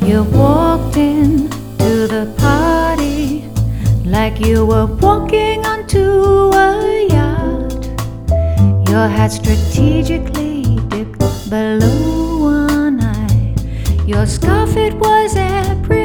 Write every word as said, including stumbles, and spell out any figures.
You walked in to the party like you were walking onto a yacht. Your hat strategically dipped below one eye. Your scarf, it was everywhere.